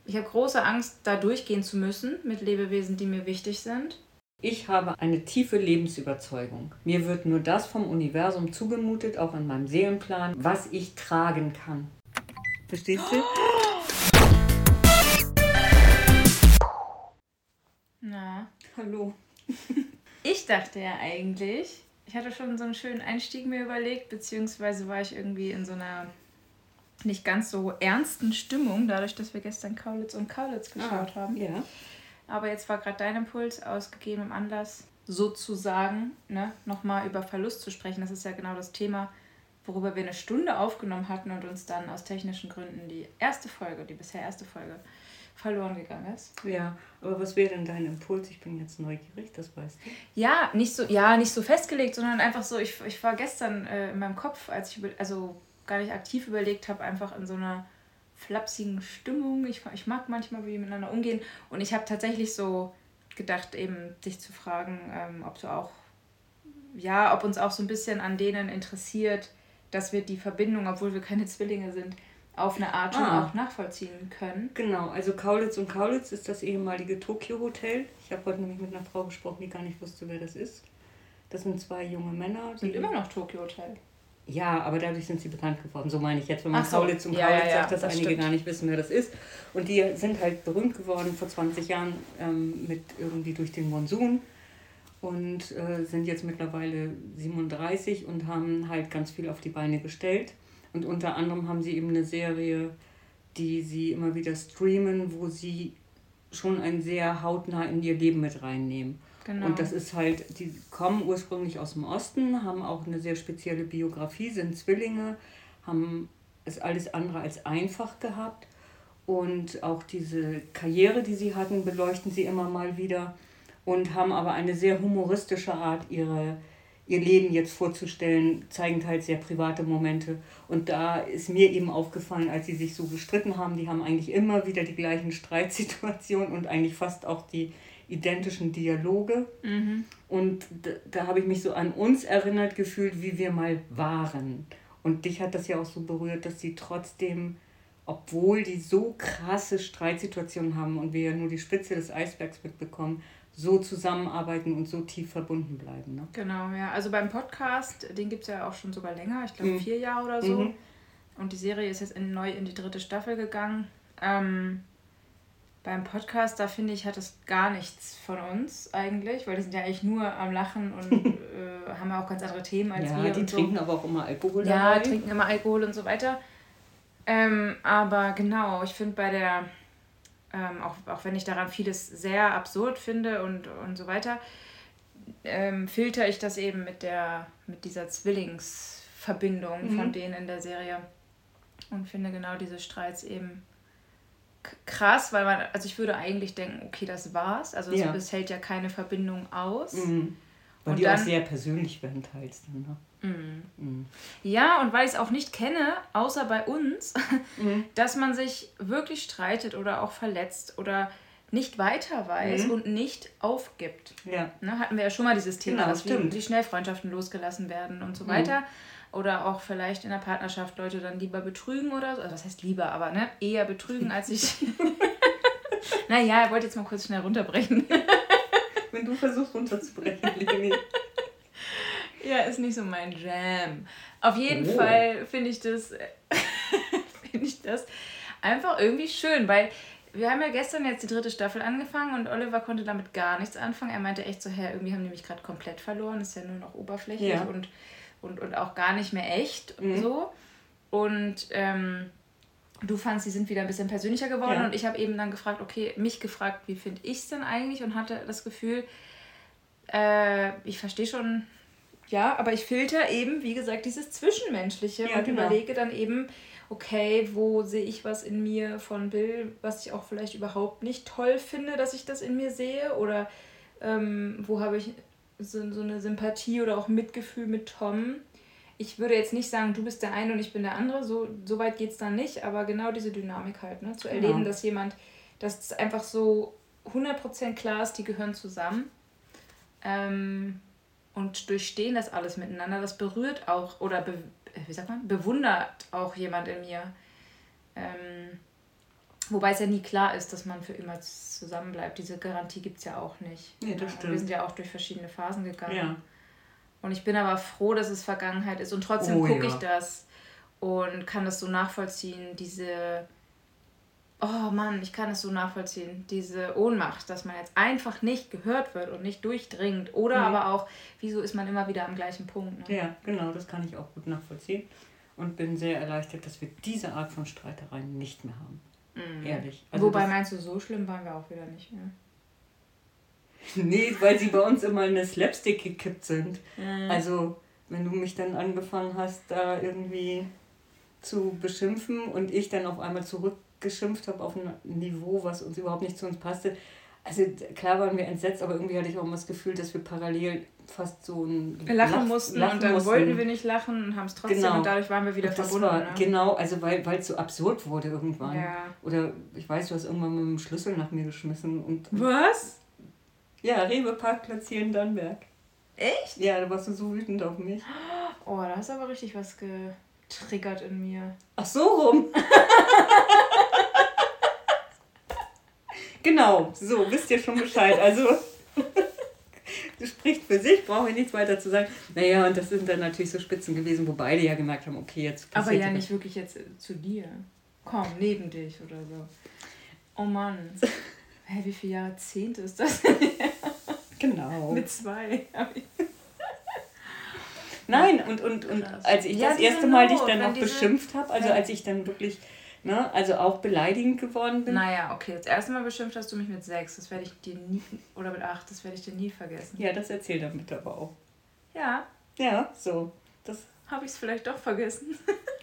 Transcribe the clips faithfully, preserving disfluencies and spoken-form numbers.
Ich habe große Angst, da durchgehen zu müssen mit Lebewesen, die mir wichtig sind. Ich habe eine tiefe Lebensüberzeugung. Mir wird nur das vom Universum zugemutet, auch in meinem Seelenplan, was ich tragen kann. Verstehst du? Na. Hallo. Ich dachte ja eigentlich, ich hatte schon so einen schönen Einstieg mir überlegt, beziehungsweise war ich irgendwie in so einer nicht ganz so ernsten Stimmung, dadurch, dass wir gestern Kaulitz und Kaulitz geschaut ah, haben. Ja. Aber jetzt war gerade dein Impuls aus gegebenem Anlass, sozusagen, ne, nochmal über Verlust zu sprechen. Das ist ja genau das Thema, worüber wir eine Stunde aufgenommen hatten und uns dann aus technischen Gründen die erste Folge, die bisher erste Folge, verloren gegangen ist. Ja, aber was wäre denn dein Impuls? Ich bin jetzt neugierig, das weißt du. Ja, nicht so, ja, nicht so festgelegt, sondern einfach so, ich, ich war gestern äh, in meinem Kopf, als ich über, also gar nicht aktiv überlegt habe, einfach in so einer flapsigen Stimmung. Ich, ich mag manchmal, wie wir miteinander umgehen. Und ich habe tatsächlich so gedacht, eben dich zu fragen, ähm, ob du auch, ja, ob uns auch so ein bisschen an denen interessiert, dass wir die Verbindung, obwohl wir keine Zwillinge sind, auf eine Art schon ah. auch nachvollziehen können. Genau, also Kaulitz und Kaulitz ist das ehemalige Tokyo Hotel. Ich habe heute nämlich mit einer Frau gesprochen, die gar nicht wusste, wer das ist. Das sind zwei junge Männer. Sind immer noch Tokyo Hotel. Ja, aber dadurch sind sie bekannt geworden. So meine ich jetzt, wenn man so. Kaulitz und ja, Kaulitz ja, ja, sagt, dass das einige stimmt. gar nicht wissen, wer das ist. Und die sind halt berühmt geworden vor zwanzig Jahren ähm, mit irgendwie durch den Monsun und äh, sind jetzt mittlerweile siebenunddreißig und haben halt ganz viel auf die Beine gestellt. Und unter anderem haben sie eben eine Serie, die sie immer wieder streamen, wo sie schon ein sehr hautnah in ihr Leben mit reinnehmen. Genau. Und das ist halt, die kommen ursprünglich aus dem Osten, haben auch eine sehr spezielle Biografie, sind Zwillinge, haben es alles andere als einfach gehabt. Und auch diese Karriere, die sie hatten, beleuchten sie immer mal wieder und haben aber eine sehr humoristische Art, ihre, ihr Leben jetzt vorzustellen, zeigen halt sehr private Momente. Und da ist mir eben aufgefallen, als sie sich so gestritten haben, die haben eigentlich immer wieder die gleichen Streitsituationen und eigentlich fast auch die identischen Dialoge. Mhm. Und da, da habe ich mich so an uns erinnert gefühlt, wie wir mal waren. Und dich hat das ja auch so berührt, dass sie trotzdem, obwohl die so krasse Streitsituationen haben und wir ja nur die Spitze des Eisbergs mitbekommen, so zusammenarbeiten und so tief verbunden bleiben. Ne? Genau, ja. Also beim Podcast, den gibt es ja auch schon sogar länger, ich glaube mhm. vier Jahre oder so. Mhm. Und die Serie ist jetzt in, neu in die dritte Staffel gegangen. Ähm, beim Podcast, da finde ich, hat es gar nichts von uns eigentlich, weil die sind ja eigentlich nur am Lachen und äh, haben ja auch ganz andere Themen als ja, wir. Ja, die und trinken so. aber auch immer Alkohol ja, dabei. Ja, trinken immer Alkohol und so weiter. Ähm, aber genau, ich finde bei der, ähm, auch, auch wenn ich daran vieles sehr absurd finde und, und so weiter, ähm, filter ich das eben mit der mit dieser Zwillingsverbindung mhm. von denen in der Serie und finde genau diese Streits eben k- krass, weil man, also ich würde eigentlich denken, okay, das war's, also ja. so, das hält ja keine Verbindung aus. Mhm. Weil und die dann, auch sehr persönlich werden teils dann, ne? Mhm. Mhm. Ja, und weil ich es auch nicht kenne, außer bei uns, mhm. dass man sich wirklich streitet oder auch verletzt oder nicht weiter weiß mhm. und nicht aufgibt. Ja. Ne, hatten wir ja schon mal dieses Thema, genau, dass wie, wie schnell Freundschaften losgelassen werden und so mhm. weiter. Oder auch vielleicht in der Partnerschaft Leute dann lieber betrügen oder so. Also was heißt lieber, aber ne, eher betrügen, als ich... naja, ich wollte jetzt mal kurz schnell runterbrechen. Wenn du versuchst runterzubrechen, Leni. Ja, ist nicht so mein Jam. Auf jeden oh. Fall finde ich das finde ich das einfach irgendwie schön, weil wir haben ja gestern jetzt die dritte Staffel angefangen und Oliver konnte damit gar nichts anfangen. Er meinte echt so, hä, irgendwie haben die mich gerade komplett verloren, ist ja nur noch oberflächlich ja. und, und, und auch gar nicht mehr echt mhm. so. Und ähm, du fandst, die sind wieder ein bisschen persönlicher geworden ja. und ich habe eben dann gefragt, okay, mich gefragt, wie finde ich es denn eigentlich und hatte das Gefühl, äh, ich verstehe schon... Ja, aber ich filter eben, wie gesagt, dieses Zwischenmenschliche ja, und genau. überlege dann eben, okay, wo sehe ich was in mir von Bill, was ich auch vielleicht überhaupt nicht toll finde, dass ich das in mir sehe oder ähm, wo habe ich so, so eine Sympathie oder auch Mitgefühl mit Tom. Ich würde jetzt nicht sagen, du bist der eine und ich bin der andere, so, so weit geht es dann nicht, aber genau diese Dynamik halt, ne? Zu erleben, genau. dass jemand, dass es einfach so hundert Prozent klar ist, die gehören zusammen. Ähm... Und durchstehen das alles miteinander, das berührt auch, oder be, wie sagt man, bewundert auch jemand in mir. Ähm, Wobei es ja nie klar ist, dass man für immer zusammenbleibt. Diese Garantie gibt es ja auch nicht. Nee, das ja, stimmt. Wir sind ja auch durch verschiedene Phasen gegangen. Ja. Und ich bin aber froh, dass es Vergangenheit ist. Und trotzdem Oh, gucke ja. ich das und kann das so nachvollziehen. Diese, oh Mann, ich kann es so nachvollziehen. Diese Ohnmacht, dass man jetzt einfach nicht gehört wird und nicht durchdringt. Oder Mhm. aber auch, wieso ist man immer wieder am gleichen Punkt. Ne? Ja, genau, das kann ich auch gut nachvollziehen. Und bin sehr erleichtert, dass wir diese Art von Streitereien nicht mehr haben. Mhm. Ehrlich. Also Wobei, das, meinst du, so schlimm waren wir auch wieder nicht mehr? nee, weil sie bei uns immer in eine Slapstick gekippt sind. Mhm. Also, wenn du mich dann angefangen hast, da irgendwie zu beschimpfen und ich dann auf einmal zurückgeschimpft habe auf ein Niveau, was uns überhaupt nicht zu uns passte. Also klar waren wir entsetzt, aber irgendwie hatte ich auch immer das Gefühl, dass wir parallel fast so ein Wir lachen Lach- mussten lachen und dann mussten. wollten wir nicht lachen und haben es trotzdem Genau. und dadurch waren wir wieder Und das verbunden. war, Ne? Genau, also weil es so absurd wurde irgendwann. Ja. Oder ich weiß, du hast irgendwann mit dem Schlüssel nach mir geschmissen. Und Was? ja, Rewe-Parkplatz hier in Dannenberg. Echt? Ja, da warst du so wütend auf mich. Oh, da hast du aber richtig was getriggert in mir. Ach so rum. Genau, so, wisst ihr schon Bescheid. Also, das spricht für sich, brauche ich nichts weiter zu sagen. Naja, und das sind dann natürlich so Spitzen gewesen, wo beide ja gemerkt haben, okay, jetzt Aber passiert ja hier nicht wirklich jetzt äh, zu dir. Komm, neben dich oder so. Oh Mann. Hä, wie viele Jahrzehnte ist das? Genau. Mit zwei. Nein, und, und, und Krass. als ich Ja, das diese erste Mal dich Not, dann wenn noch diese- beschimpft habe, also Ja. als ich dann wirklich, ne, also auch beleidigend geworden bin. Naja, okay. Das erste Mal beschimpft hast du mich mit sechs. Das werde ich dir nie, oder mit acht, das werde ich dir nie vergessen. Ja, das erzähl dann bitte aber auch. Ja, Ja, so. Das, habe ich es vielleicht doch vergessen.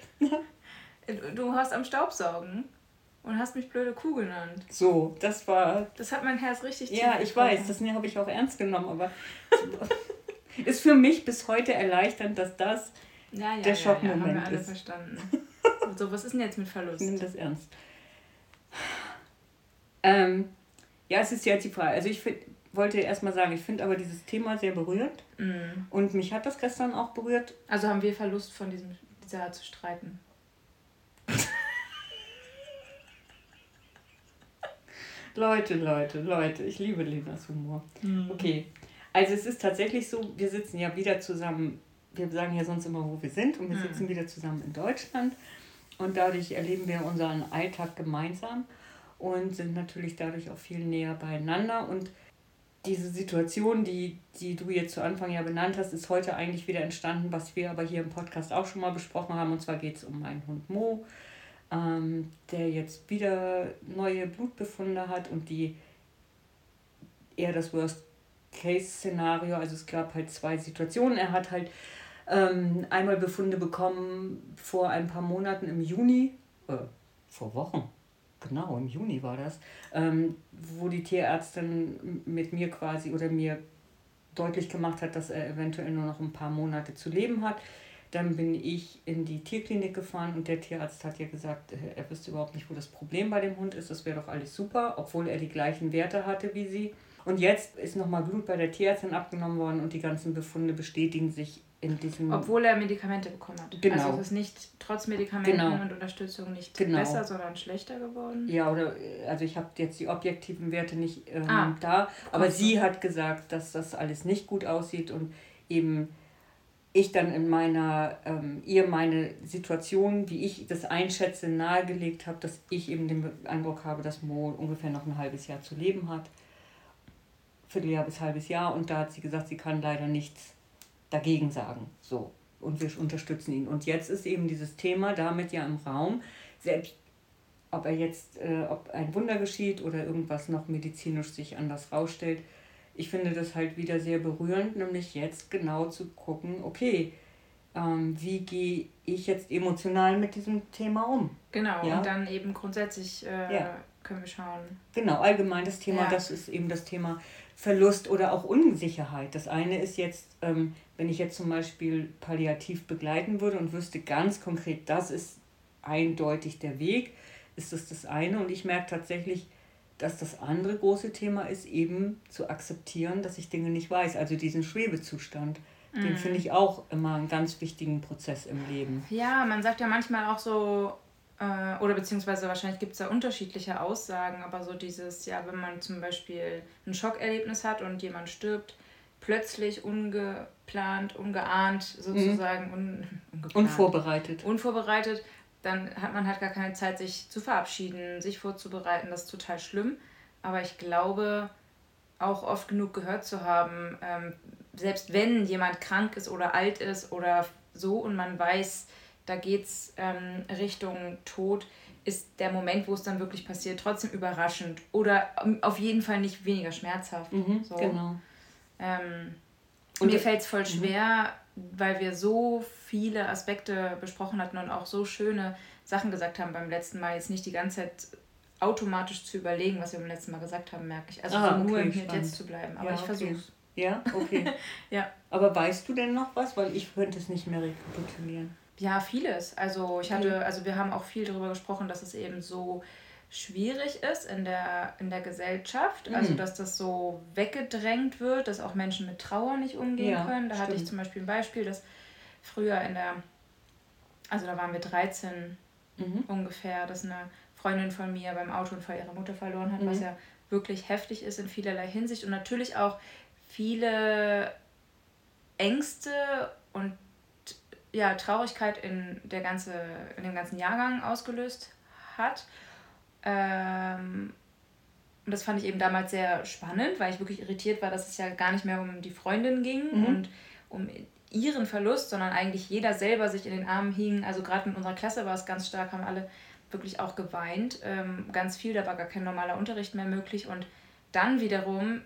Du hast am Staubsaugen und hast mich blöde Kuh genannt. so, das war. Das hat mein Herz richtig tief Ja, ich getroffen. weiß, das habe ich auch ernst genommen, aber ist für mich bis heute erleichternd, dass das. Ja, ja, der ja, Schockmoment ja, haben wir alle ist. verstanden. So, was ist denn jetzt mit Verlust? Nimm das ernst. Ähm, ja, es ist jetzt die Frage. Also ich find, wollte erstmal sagen, ich finde aber dieses Thema sehr berührend. Mm. Und mich hat das gestern auch berührt. Also haben wir Verlust von diesem, dieser Art zu streiten. Leute, Leute, Leute, ich liebe Lenas Humor. Mhm. Okay, also es ist tatsächlich so, wir sitzen ja wieder zusammen, wir sagen ja sonst immer, wo wir sind, und wir Mhm. sitzen wieder zusammen in Deutschland und dadurch erleben wir unseren Alltag gemeinsam und sind natürlich dadurch auch viel näher beieinander, und diese Situation, die, die du jetzt zu Anfang ja benannt hast, ist heute eigentlich wieder entstanden, was wir aber hier im Podcast auch schon mal besprochen haben, und zwar geht es um meinen Hund Mo, ähm, der jetzt wieder neue Blutbefunde hat und die eher das Worst-Case-Szenario, also es gab halt zwei Situationen. Er hat halt ähm, einmal Befunde bekommen vor ein paar Monaten im Juni, äh, vor Wochen, genau, im Juni war das, ähm, wo die Tierärztin mit mir quasi oder mir deutlich gemacht hat, dass er eventuell nur noch ein paar Monate zu leben hat. Dann bin ich in die Tierklinik gefahren und der Tierarzt hat ja gesagt, er wüsste überhaupt nicht, wo das Problem bei dem Hund ist. Das wäre doch alles super, obwohl er die gleichen Werte hatte wie sie. Und jetzt ist nochmal Blut bei der Tierärztin abgenommen worden und die ganzen Befunde bestätigen sich in diesem... Obwohl er Medikamente bekommen hat. Genau. Also es ist nicht trotz Medikamenten Genau. und Unterstützung nicht Genau. besser, sondern schlechter geworden. Ja, oder, also ich habe jetzt die objektiven Werte nicht ähm, Ah, da, aber Kommst du. sie hat gesagt, dass das alles nicht gut aussieht und eben ich dann in meiner, ähm, ihr meine Situation, wie ich das einschätze, nahegelegt habe, dass ich eben den Eindruck habe, dass Mo ungefähr noch ein halbes Jahr zu leben hat. Vierteljahr bis halbes Jahr, und da hat sie gesagt, sie kann leider nichts dagegen sagen. So. Und wir unterstützen ihn. Und jetzt ist eben dieses Thema damit ja im Raum, selbst ob er jetzt, äh, ob ein Wunder geschieht oder irgendwas noch medizinisch sich anders rausstellt. Ich finde das halt wieder sehr berührend, nämlich jetzt genau zu gucken, okay, ähm, wie gehe ich jetzt emotional mit diesem Thema um? Genau, Ja. und dann eben grundsätzlich äh, Ja. können wir schauen. Genau, allgemein das Thema, Ja. das ist eben das Thema Verlust oder auch Unsicherheit. Das eine ist jetzt, ähm, wenn ich jetzt zum Beispiel palliativ begleiten würde und wüsste ganz konkret, das ist eindeutig der Weg, ist das das eine. Und ich merke tatsächlich, dass das andere große Thema ist, eben zu akzeptieren, dass ich Dinge nicht weiß. Also diesen Schwebezustand, den Mhm. finde ich auch immer einen ganz wichtigen Prozess im Leben. Ja, man sagt ja manchmal auch so, äh, oder beziehungsweise wahrscheinlich gibt es da unterschiedliche Aussagen, aber so dieses, ja, wenn man zum Beispiel ein Schockerlebnis hat und jemand stirbt, plötzlich, ungeplant, ungeahnt, sozusagen, un, ungeplant, unvorbereitet. unvorbereitet, dann hat man halt gar keine Zeit, sich zu verabschieden, sich vorzubereiten. Das ist total schlimm. Aber ich glaube, auch oft genug gehört zu haben, ähm, selbst wenn jemand krank ist oder alt ist oder so und man weiß, da geht's ähm, Richtung Tod, ist der Moment, wo es dann wirklich passiert, trotzdem überraschend oder auf jeden Fall nicht weniger schmerzhaft. Mhm, so. Genau. Ähm, und mir fällt es voll schwer, mhm. weil wir so viele Aspekte besprochen hatten und auch so schöne Sachen gesagt haben beim letzten Mal, jetzt nicht die ganze Zeit automatisch zu überlegen, was wir beim letzten Mal gesagt haben, merke ich. Also ah, so okay, nur im Hier und Jetzt zu bleiben. Aber ja, ich okay. versuche. Ja, okay. ja. Aber weißt du denn noch was? Weil ich könnte es nicht mehr rekapitulieren. Ja, vieles. Also ich hatte, also wir haben auch viel darüber gesprochen, dass es eben so schwierig ist in der, in der Gesellschaft, also dass das so weggedrängt wird, dass auch Menschen mit Trauer nicht umgehen ja, können. Da stimmt. hatte ich zum Beispiel ein Beispiel, dass früher in der, also da waren wir dreizehn mhm. ungefähr, dass eine Freundin von mir beim Autounfall ihre Mutter verloren hat, mhm. was ja wirklich heftig ist in vielerlei Hinsicht und natürlich auch viele Ängste und ja, Traurigkeit in, der ganze, in dem ganzen Jahrgang ausgelöst hat. Ähm, und das fand ich eben damals sehr spannend, weil ich wirklich irritiert war, dass es ja gar nicht mehr um die Freundin ging mhm. und um ihren Verlust, sondern eigentlich jeder selber sich in den Armen hing. Also gerade in unserer Klasse war es ganz stark, haben alle wirklich auch geweint. Ähm, ganz viel, da war gar kein normaler Unterricht mehr möglich. Und dann wiederum,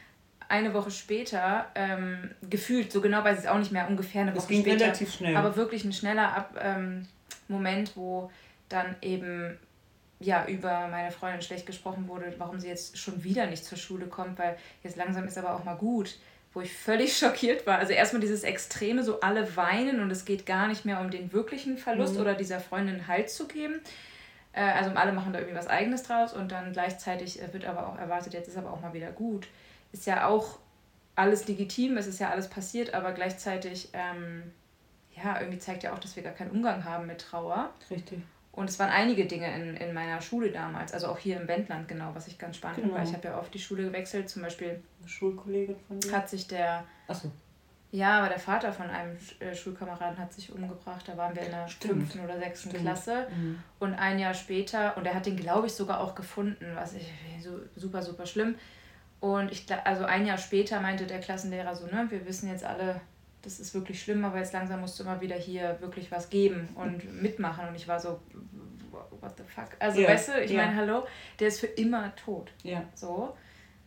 eine Woche später, ähm, gefühlt, so genau weiß ich es auch nicht mehr, ungefähr eine Woche das ging später. Relativ schnell. Aber wirklich ein schneller Ab, ähm, Moment, wo dann eben ja, über meine Freundin schlecht gesprochen wurde, warum sie jetzt schon wieder nicht zur Schule kommt, weil jetzt langsam ist aber auch mal gut, wo ich völlig schockiert war. Also erstmal dieses Extreme, so alle weinen und es geht gar nicht mehr um den wirklichen Verlust mhm. oder dieser Freundin Halt zu geben. Äh, also alle machen da irgendwie was Eigenes draus und dann gleichzeitig wird aber auch erwartet, jetzt ist aber auch mal wieder gut. Ist ja auch alles legitim, es ist ja alles passiert, aber gleichzeitig, ähm, ja, irgendwie zeigt ja auch, dass wir gar keinen Umgang haben mit Trauer. Richtig. Und es waren einige Dinge in, in meiner Schule damals, also auch hier im Wendland, genau, was ich ganz spannend genau. fand, weil ich habe ja oft die Schule gewechselt, zum Beispiel eine Schulkollegin von dir? Hat sich der, Ach so. ja, aber der Vater von einem äh, Schulkameraden hat sich umgebracht, da waren wir in der Stimmt. fünften oder sechsten Stimmt. Klasse mhm. und ein Jahr später, und er hat den, glaube ich, sogar auch gefunden, was ich, so super, super schlimm, und ich, also ein Jahr später meinte der Klassenlehrer so, ne, wir wissen jetzt alle, das ist wirklich schlimm, aber jetzt langsam musst du immer wieder hier wirklich was geben und mitmachen. Und ich war so, what the fuck? Also, ja, weißt du, ich ja. meine, hallo, der ist für immer tot. Ja. So,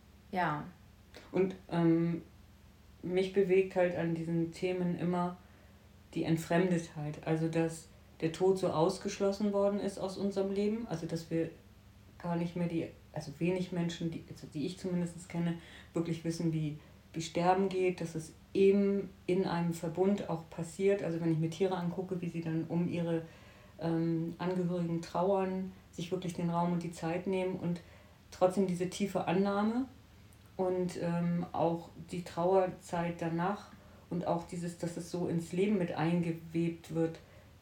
ja. Und ähm, mich bewegt halt an diesen Themen immer die Entfremdetheit. Also, dass der Tod so ausgeschlossen worden ist aus unserem Leben. Also, dass wir gar nicht mehr die, also wenig Menschen, die, also die ich zumindest kenne, wirklich wissen, wie, wie Sterben geht, dass es eben in einem Verbund auch passiert, also wenn ich mir Tiere angucke, wie sie dann um ihre ähm, Angehörigen trauern, sich wirklich den Raum und die Zeit nehmen und trotzdem diese tiefe Annahme und ähm, auch die Trauerzeit danach und auch dieses, dass es so ins Leben mit eingewebt wird.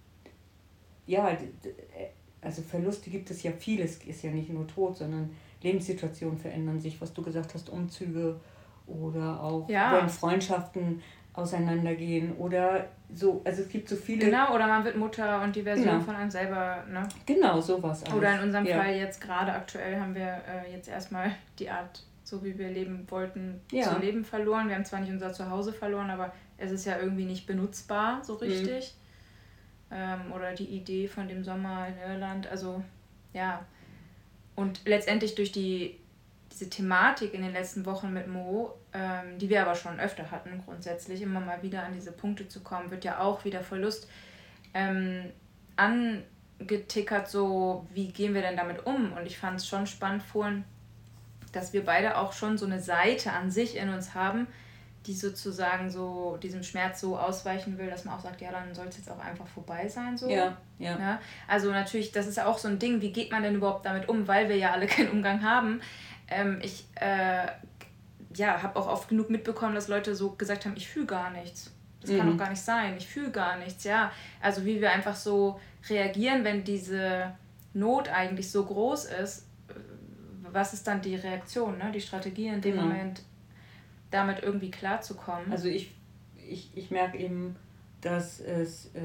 Ja, also Verluste gibt es ja viel, es ist ja nicht nur Tod, sondern Lebenssituationen verändern sich, was du gesagt hast, Umzüge, oder auch ja. wenn Freundschaften auseinandergehen oder so, also es gibt so viele... Genau, oder man wird Mutter und die Version genau. von einem selber, ne? Genau, sowas alles. Oder in unserem ja. Fall jetzt gerade aktuell haben wir äh, jetzt erstmal die Art, so wie wir leben wollten, ja. zu leben verloren. Wir haben zwar nicht unser Zuhause verloren, aber es ist ja irgendwie nicht benutzbar so richtig. Mhm. Ähm, oder die Idee von dem Sommer in Irland, also ja. Und letztendlich durch die diese Thematik in den letzten Wochen mit Mo, ähm, die wir aber schon öfter hatten, grundsätzlich immer mal wieder an diese Punkte zu kommen, wird ja auch wieder Verlust ähm, angetickert, so wie gehen wir denn damit um? Und ich fand es schon spannend vorhin, dass wir beide auch schon so eine Seite an sich in uns haben, die sozusagen so diesem Schmerz so ausweichen will, dass man auch sagt, ja, dann soll es jetzt auch einfach vorbei sein. So. Ja, ja. Ja, also natürlich, das ist ja auch so ein Ding, wie geht man denn überhaupt damit um, weil wir ja alle keinen Umgang haben. Ähm, ich äh, ja, habe auch oft genug mitbekommen, dass Leute so gesagt haben, ich fühle gar nichts. Das mhm. kann doch gar nicht sein, ich fühle gar nichts. Ja, also wie wir einfach so reagieren, wenn diese Not eigentlich so groß ist? Was ist dann die Reaktion, ne? Die Strategie in dem genau. Moment, damit irgendwie klarzukommen? Also ich, ich, ich merke eben, dass es, äh,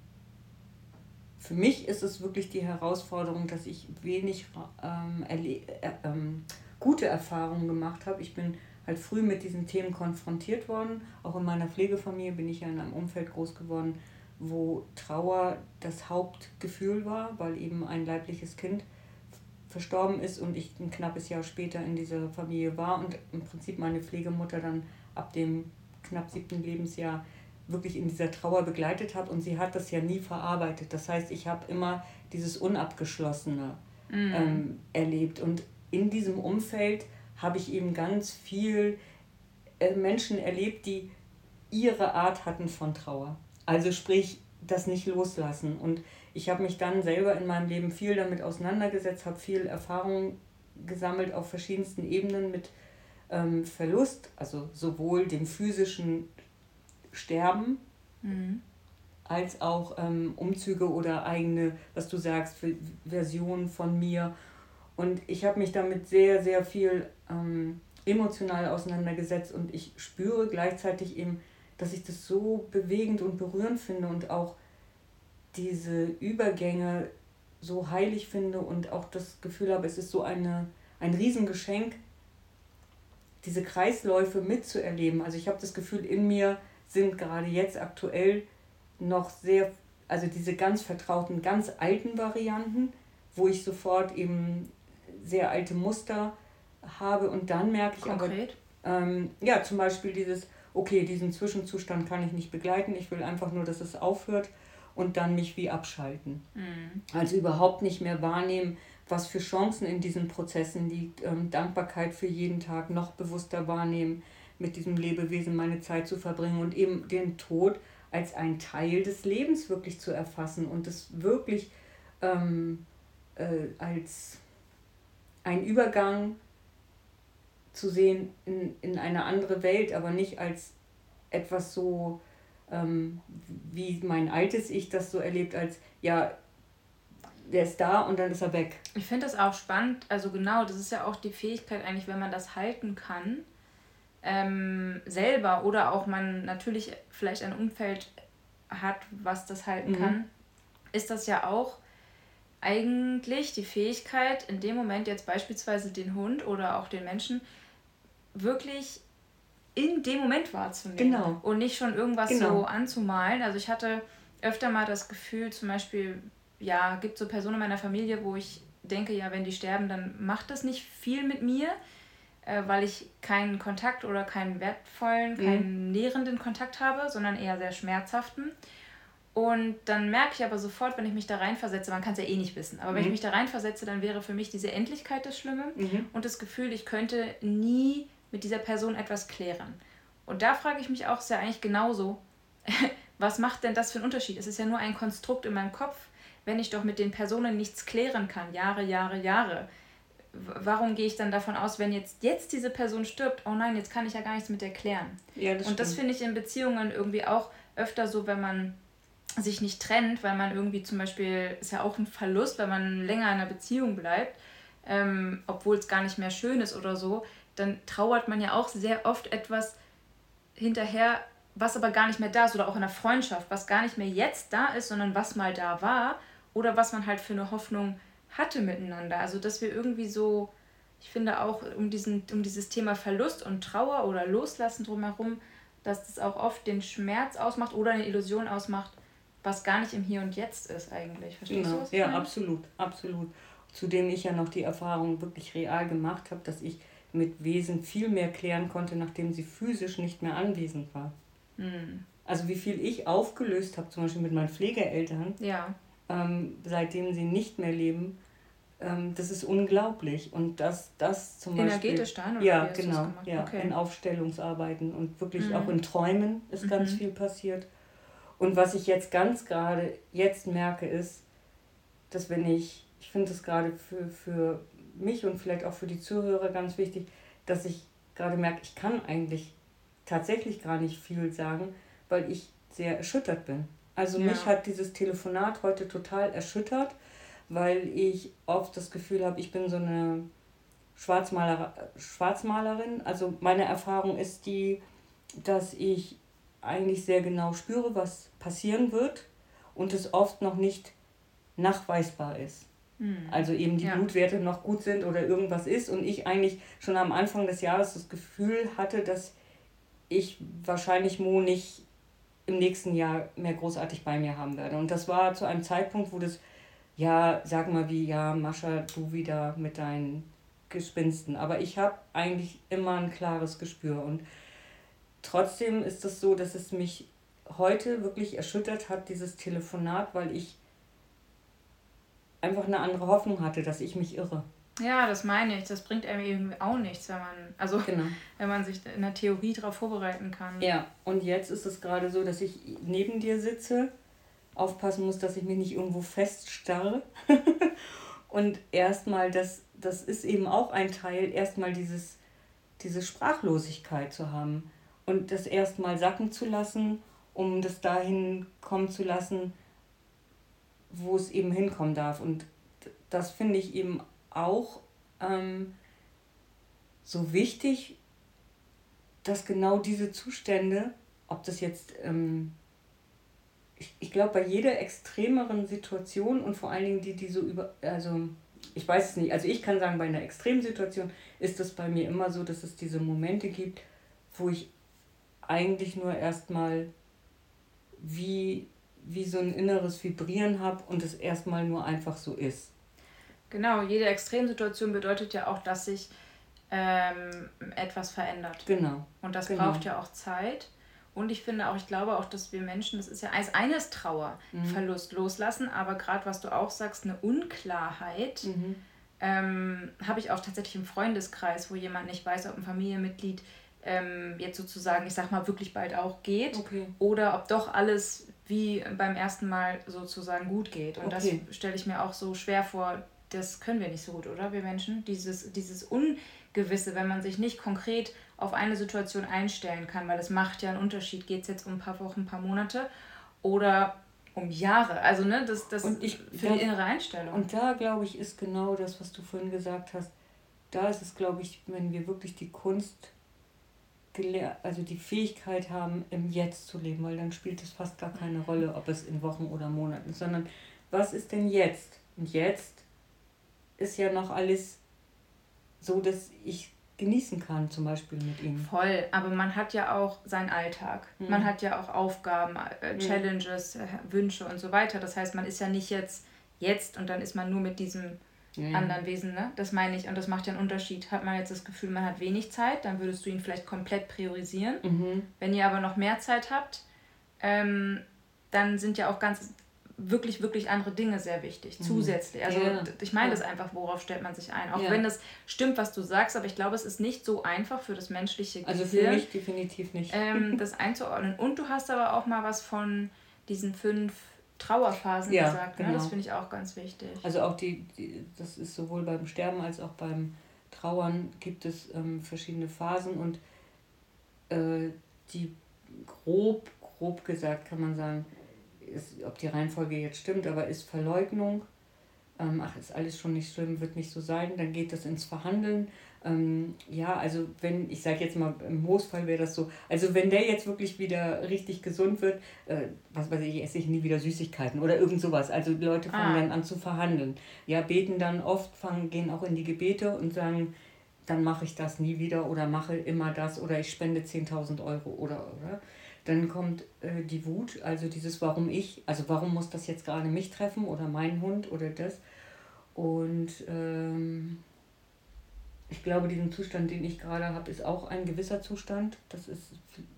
für mich ist es wirklich die Herausforderung, dass ich wenig ähm, erle- äh, ähm, gute Erfahrungen gemacht habe. Ich bin halt früh mit diesen Themen konfrontiert worden. Auch in meiner Pflegefamilie bin ich ja in einem Umfeld groß geworden, wo Trauer das Hauptgefühl war, weil eben ein leibliches Kind verstorben ist und ich ein knappes Jahr später in dieser Familie war und im Prinzip meine Pflegemutter dann ab dem knapp siebten Lebensjahr wirklich in dieser Trauer begleitet habe und sie hat das ja nie verarbeitet. Das heißt, ich habe immer dieses Unabgeschlossene mm. ähm, erlebt und in diesem Umfeld habe ich eben ganz viel äh, Menschen erlebt, die ihre Art hatten von Trauer. Also sprich, das nicht loslassen. Und ich habe mich dann selber in meinem Leben viel damit auseinandergesetzt, habe viel Erfahrung gesammelt auf verschiedensten Ebenen mit ähm, Verlust, also sowohl dem physischen Sterben, mhm. als auch ähm, Umzüge oder eigene, was du sagst, Versionen von mir. Und ich habe mich damit sehr, sehr viel ähm, emotional auseinandergesetzt und ich spüre gleichzeitig eben, dass ich das so bewegend und berührend finde und auch diese Übergänge so heilig finde und auch das Gefühl habe, es ist so eine, ein Riesengeschenk, diese Kreisläufe mitzuerleben. Also ich habe das Gefühl, in mir sind gerade jetzt aktuell noch sehr, also diese ganz vertrauten, ganz alten Varianten, wo ich sofort eben sehr alte Muster habe und dann merke ich Konkret? aber, ähm, ja, zum Beispiel dieses, okay, diesen Zwischenzustand kann ich nicht begleiten, ich will einfach nur, dass es aufhört und dann mich wie abschalten. Mhm. Also überhaupt nicht mehr wahrnehmen, was für Chancen in diesen Prozessen liegt, ähm, Dankbarkeit für jeden Tag noch bewusster wahrnehmen, mit diesem Lebewesen meine Zeit zu verbringen und eben den Tod als ein Teil des Lebens wirklich zu erfassen und das wirklich ähm, äh, als ein Übergang zu sehen in, in eine andere Welt, aber nicht als etwas so, ähm, wie mein altes Ich das so erlebt, als ja, der ist da und dann ist er weg. Ich finde das auch spannend, also genau, das ist ja auch die Fähigkeit eigentlich, wenn man das halten kann, ähm, selber oder auch man natürlich vielleicht ein Umfeld hat, was das halten mhm. kann, ist das ja auch eigentlich die Fähigkeit, in dem Moment jetzt beispielsweise den Hund oder auch den Menschen wirklich in dem Moment wahrzunehmen genau. und nicht schon irgendwas genau. so anzumalen. Also ich hatte öfter mal das Gefühl, zum Beispiel, ja, gibt so Personen in meiner Familie, wo ich denke, ja, wenn die sterben, dann macht das nicht viel mit mir, äh, weil ich keinen Kontakt oder keinen wertvollen, mhm. keinen nährenden Kontakt habe, sondern eher sehr schmerzhaften. Und dann merke ich aber sofort, wenn ich mich da reinversetze, man kann es ja eh nicht wissen, aber mhm. wenn ich mich da reinversetze, dann wäre für mich diese Endlichkeit das Schlimme mhm. und das Gefühl, ich könnte nie mit dieser Person etwas klären. Und da frage ich mich auch, ist ja eigentlich genauso, was macht denn das für einen Unterschied? Es ist ja nur ein Konstrukt in meinem Kopf, wenn ich doch mit den Personen nichts klären kann, Jahre, Jahre, Jahre. Warum gehe ich dann davon aus, wenn jetzt, jetzt diese Person stirbt, oh nein, jetzt kann ich ja gar nichts mit der klären. Ja, das und das finde ich in Beziehungen irgendwie auch öfter so, wenn man sich nicht trennt, weil man irgendwie zum Beispiel, ist ja auch ein Verlust, wenn man länger in einer Beziehung bleibt, ähm, obwohl es gar nicht mehr schön ist oder so, dann trauert man ja auch sehr oft etwas hinterher, was aber gar nicht mehr da ist, oder auch in einer Freundschaft, was gar nicht mehr jetzt da ist, sondern was mal da war oder was man halt für eine Hoffnung hatte miteinander. Also dass wir irgendwie so, ich finde auch um, diesen, um dieses Thema Verlust und Trauer oder Loslassen drumherum, dass das auch oft den Schmerz ausmacht oder eine Illusion ausmacht, was gar nicht im Hier und Jetzt ist eigentlich. Verstehst genau. du was? Ja, meine? absolut, absolut. Zudem ich ja noch die Erfahrung wirklich real gemacht habe, dass ich mit Wesen viel mehr klären konnte, nachdem sie physisch nicht mehr anwesend war. Mhm. Also wie viel ich aufgelöst habe, zum Beispiel mit meinen Pflegeeltern, ja. ähm, seitdem sie nicht mehr leben, ähm, das ist unglaublich. Und das, das zum Energetisch Beispiel... dann? Oder ja, wie hast genau. du's gemacht? Ja, okay. in Aufstellungsarbeiten und wirklich mhm. auch in Träumen ist mhm. ganz viel passiert. Und was ich jetzt ganz gerade jetzt merke, ist, dass wenn ich, ich finde das gerade für, für mich und vielleicht auch für die Zuhörer ganz wichtig, dass ich gerade merke, ich kann eigentlich tatsächlich gar nicht viel sagen, weil ich sehr erschüttert bin. Also ja. mich hat dieses Telefonat heute total erschüttert, weil ich oft das Gefühl habe, ich bin so eine Schwarzmaler, Schwarzmalerin. Also meine Erfahrung ist die, dass ich eigentlich sehr genau spüre, was passieren wird und es oft noch nicht nachweisbar ist. Mhm. Also eben die ja. Blutwerte noch gut sind oder irgendwas ist und ich eigentlich schon am Anfang des Jahres das Gefühl hatte, dass ich wahrscheinlich Mo nicht im nächsten Jahr mehr großartig bei mir haben werde. Und das war zu einem Zeitpunkt, wo das, ja, sag mal wie, ja, Mascha, du wieder mit deinen Gespinsten. Aber ich habe eigentlich immer ein klares Gespür. Und trotzdem ist es so, dass es mich heute wirklich erschüttert hat, dieses Telefonat, weil ich einfach eine andere Hoffnung hatte, dass ich mich irre. Ja, das meine ich. Das bringt einem eben auch nichts, wenn man, also genau. wenn man sich in der Theorie darauf vorbereiten kann. Ja, und jetzt ist es gerade so, dass ich neben dir sitze, aufpassen muss, dass ich mich nicht irgendwo feststarre. Und erstmal, das, das ist eben auch ein Teil, erstmal dieses, diese Sprachlosigkeit zu haben und das erstmal sacken zu lassen, um das dahin kommen zu lassen, wo es eben hinkommen darf. Und das finde ich eben auch ähm, so wichtig, dass genau diese Zustände, ob das jetzt, ähm, ich, ich glaube, bei jeder extremeren Situation und vor allen Dingen die, die so über, also ich weiß es nicht, also ich kann sagen, bei einer Extremsituation ist es bei mir immer so, dass es diese Momente gibt, wo ich eigentlich nur erstmal wie, wie so ein inneres Vibrieren habe und es erstmal nur einfach so ist. Genau, jede Extremsituation bedeutet ja auch, dass sich ähm, etwas verändert. Genau. Und das genau. braucht ja auch Zeit. Und ich finde auch, ich glaube auch, dass wir Menschen, das ist ja als eines Trauer, mhm. Verlust loslassen, aber gerade was du auch sagst, eine Unklarheit, mhm. ähm, habe ich auch tatsächlich im Freundeskreis, wo jemand nicht weiß, ob ein Familienmitglied ähm, jetzt sozusagen, ich sag mal, wirklich bald auch geht okay. oder ob doch alles wie beim ersten Mal sozusagen gut geht. Und okay. das stelle ich mir auch so schwer vor, das können wir nicht so gut, oder? Wir Menschen, dieses, dieses Ungewisse, wenn man sich nicht konkret auf eine Situation einstellen kann, weil es macht ja einen Unterschied, geht es jetzt um ein paar Wochen, ein paar Monate oder um Jahre. Also ne, das, das und ich, für da, die innere Einstellung. Und da, glaube ich, ist genau das, was du vorhin gesagt hast, da ist es, glaube ich, wenn wir wirklich die Kunst, gelehr- also die Fähigkeit haben, im Jetzt zu leben, weil dann spielt es fast gar keine Rolle, ob es in Wochen oder Monaten ist, sondern was ist denn jetzt? Und jetzt ist ja noch alles so, dass ich genießen kann, zum Beispiel mit ihm. Voll, aber man hat ja auch seinen Alltag. Mhm. Man hat ja auch Aufgaben, äh, Challenges, äh, Wünsche und so weiter. Das heißt, man ist ja nicht jetzt, jetzt und dann ist man nur mit diesem ja. anderen Wesen. Ne? Das meine ich und das macht ja einen Unterschied. Hat man jetzt das Gefühl, man hat wenig Zeit, dann würdest du ihn vielleicht komplett priorisieren. Mhm. Wenn ihr aber noch mehr Zeit habt, ähm, dann sind ja auch ganz wirklich, wirklich andere Dinge sehr wichtig, mhm. zusätzlich. Also ja. ich meine ja. das einfach, worauf stellt man sich ein. Auch ja. wenn das stimmt, was du sagst, aber ich glaube, es ist nicht so einfach für das menschliche Gehirn. Also für mich definitiv nicht. Ähm, das einzuordnen. Und du hast aber auch mal was von diesen fünf Trauerphasen ja, gesagt. Genau. Ne? Das finde ich auch ganz wichtig. Also auch die, die, das ist sowohl beim Sterben als auch beim Trauern gibt es ähm, verschiedene Phasen und äh, die grob, grob gesagt kann man sagen, ist, ob die Reihenfolge jetzt stimmt, aber ist Verleugnung, ähm, ach, ist alles schon nicht schlimm, wird nicht so sein, dann geht das ins Verhandeln. Ähm, ja, also wenn, ich sage jetzt mal, im Moosfall wäre das so, also wenn der jetzt wirklich wieder richtig gesund wird, äh, was weiß ich, esse ich nie wieder Süßigkeiten oder irgend sowas. Also die Leute fangen ah. dann an zu verhandeln. Ja, beten dann oft, fangen, gehen auch in die Gebete und sagen, dann mache ich das nie wieder oder mache immer das oder ich spende zehntausend Euro oder, oder. Dann kommt äh, die Wut, also dieses warum ich, also warum muss das jetzt gerade mich treffen oder mein Hund oder das. Und ähm, ich glaube, diesen Zustand, den ich gerade habe, ist auch ein gewisser Zustand. Das ist,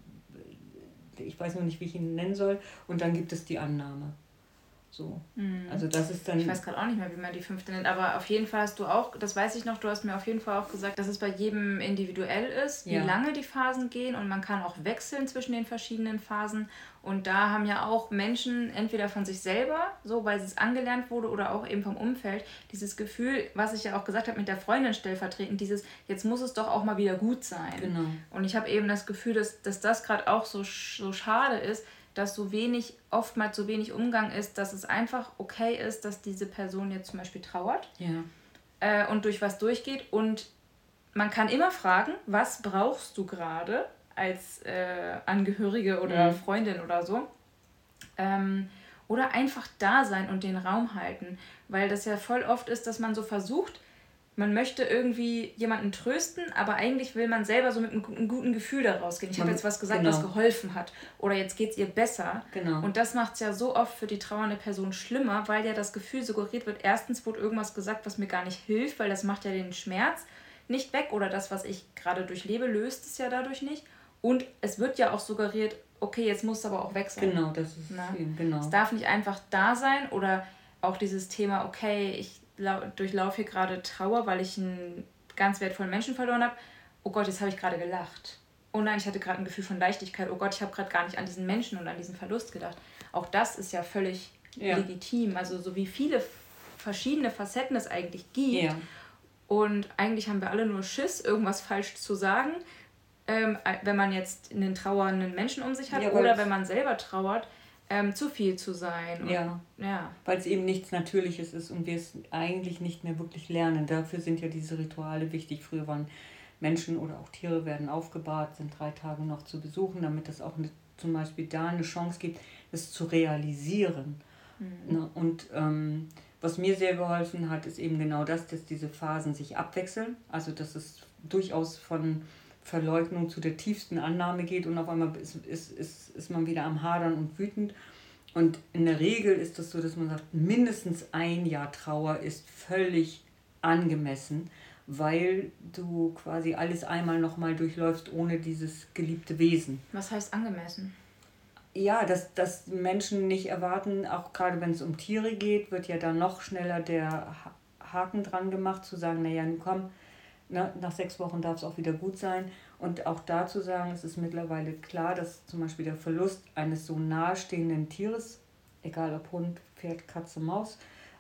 ich weiß noch nicht, wie ich ihn nennen soll. Und dann gibt es die Annahme. So. Mhm. Also das ist dann. Ich weiß gerade auch nicht mehr, wie man die fünfte nennt, aber auf jeden Fall hast du auch, das weiß ich noch, du hast mir auf jeden Fall auch gesagt, dass es bei jedem individuell ist, wie ja. lange die Phasen gehen und man kann auch wechseln zwischen den verschiedenen Phasen und da haben ja auch Menschen entweder von sich selber, so weil es angelernt wurde oder auch eben vom Umfeld, dieses Gefühl, was ich ja auch gesagt habe mit der Freundin stellvertretend, dieses, jetzt muss es doch auch mal wieder gut sein. Genau. Und ich habe eben das Gefühl, dass, dass das gerade auch so, so schade ist, dass so wenig, oftmals so wenig Umgang ist, dass es einfach okay ist, dass diese Person jetzt zum Beispiel trauert Ja. äh, und durch was durchgeht. Und man kann immer fragen, was brauchst du gerade als äh, Angehörige oder Mhm. Freundin oder so. Ähm, oder einfach da sein und den Raum halten. Weil das ja voll oft ist, dass man so versucht, man möchte irgendwie jemanden trösten, aber eigentlich will man selber so mit einem, einem guten Gefühl da rausgehen. Ich habe jetzt was gesagt, genau. was geholfen hat. Oder jetzt geht es ihr besser. Genau. Und das macht es ja so oft für die trauernde Person schlimmer, weil ja das Gefühl suggeriert wird, erstens wurde irgendwas gesagt, was mir gar nicht hilft, weil das macht ja den Schmerz nicht weg. Oder das, was ich gerade durchlebe, löst es ja dadurch nicht. Und es wird ja auch suggeriert, okay, jetzt muss es aber auch weg sein. Genau, das ist Na? viel, genau. Es darf nicht einfach da sein oder auch dieses Thema, okay, ich durchlaufe hier gerade Trauer, weil ich einen ganz wertvollen Menschen verloren habe. Oh Gott, jetzt habe ich gerade gelacht. Oh nein, ich hatte gerade ein Gefühl von Leichtigkeit. Oh Gott, ich habe gerade gar nicht an diesen Menschen und an diesen Verlust gedacht. Auch das ist ja völlig ja. legitim. Also so wie viele verschiedene Facetten es eigentlich gibt. Ja. Und eigentlich haben wir alle nur Schiss, irgendwas falsch zu sagen, ähm, wenn man jetzt einen trauernden Menschen um sich hat ja, oder wenn man selber trauert. Ähm, zu viel zu sein. Und, ja, ja. Weil es eben nichts Natürliches ist und wir es eigentlich nicht mehr wirklich lernen. Dafür sind ja diese Rituale wichtig. Früher waren Menschen oder auch Tiere werden aufgebahrt, sind drei Tage noch zu besuchen, damit es auch eine, zum Beispiel da eine Chance gibt, es zu realisieren. Mhm. Ne? Und ähm, was mir sehr geholfen hat, ist eben genau das, dass diese Phasen sich abwechseln. Also dass es durchaus von Verleugnung zu der tiefsten Annahme geht und auf einmal ist, ist, ist, ist man wieder am Hadern und wütend. Und in der Regel ist das so, dass man sagt, mindestens ein Jahr Trauer ist völlig angemessen, weil du quasi alles einmal nochmal durchläufst ohne dieses geliebte Wesen. Was heißt angemessen? Ja, dass, dass Menschen nicht erwarten, auch gerade wenn es um Tiere geht, wird ja dann noch schneller der Haken dran gemacht, zu sagen, naja, komm, nach sechs Wochen darf es auch wieder gut sein. Und auch dazu sagen, es ist mittlerweile klar, dass zum Beispiel der Verlust eines so nahestehenden Tieres, egal ob Hund, Pferd, Katze, Maus,